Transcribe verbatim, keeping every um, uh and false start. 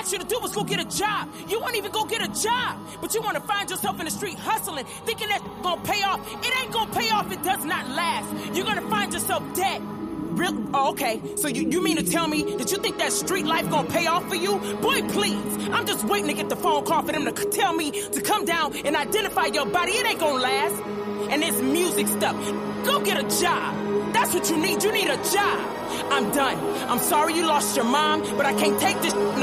asked you to do was go get a job. You won't even go get a job. But you want to find yourself in the street hustling, thinking that's going to pay off. It ain't going to pay off. It does not last. You're going to find yourself dead. Real? Oh, okay. So you, you mean to tell me that you think that street life gonna pay off for you? Boy, please. I'm just waiting to get the phone call for them to c- tell me to come down and identify your body. It ain't gonna last. And this music stuff. Go get a job. That's what you need. You need a job. I'm done. I'm sorry you lost your mom, but I can't take this no